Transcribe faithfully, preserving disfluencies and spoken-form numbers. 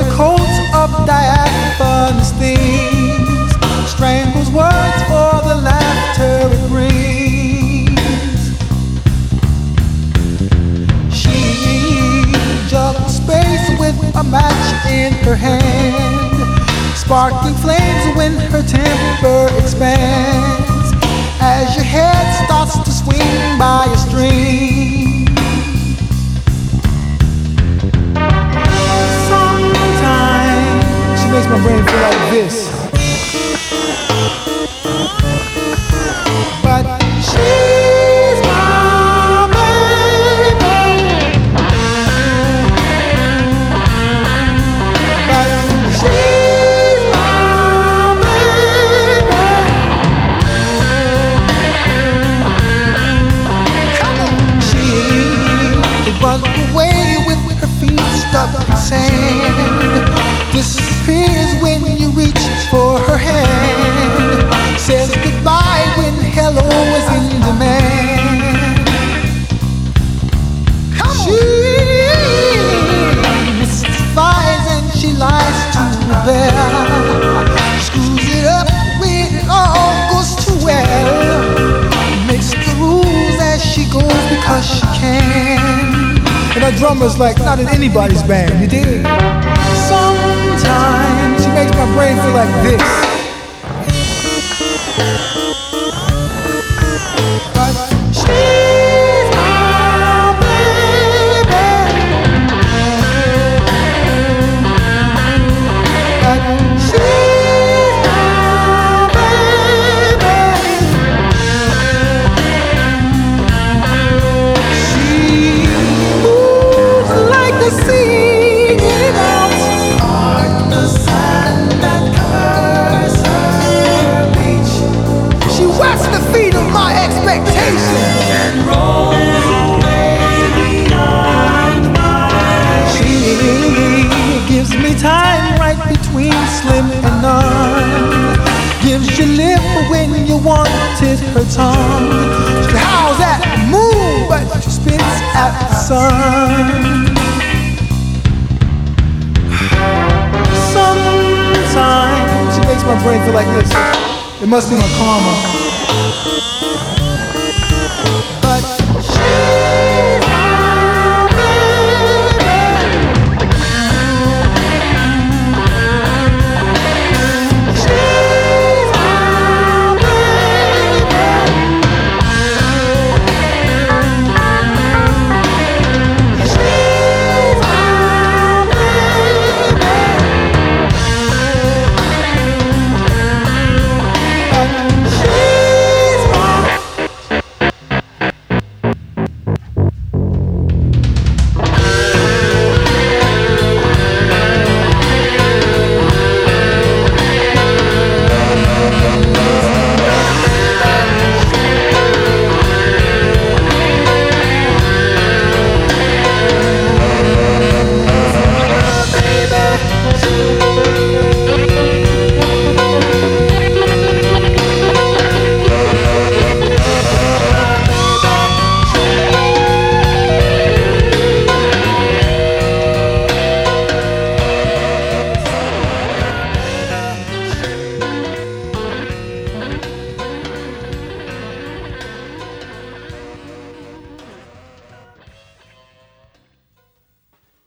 a coat of diaphanous things, strangles words for the laughter it brings. She juggles space with a match in her hand, sparking flames when her temper expands, as your head starts to swing by a string. Sometimes she makes my brain feel like this, but she's my baby. But she's my baby. Come on. She runs away with her feet stuck in sand, disappears when you reach for her hand, says goodbye when hello is in demand. Come she mystifies and she lies to rebel, screws it up when it all goes too well, makes the rules as she goes because she can. And our drummer's like, not in anybody's band, you dig? Sometimes she makes my brain feel like this, but she's my baby. But she's my baby. She moves like the sea in out, like the sand that covers her beach. She wets the feet of my expectations and rolls away beyond my She gives me time right between slim and none, gives you lip when you wanted her tongue. She howls at the moon, but she spits at the sun. Sometimes she makes my brain feel like this. It must be my karma. But she's my baby. She's my baby. She's my baby. Baby,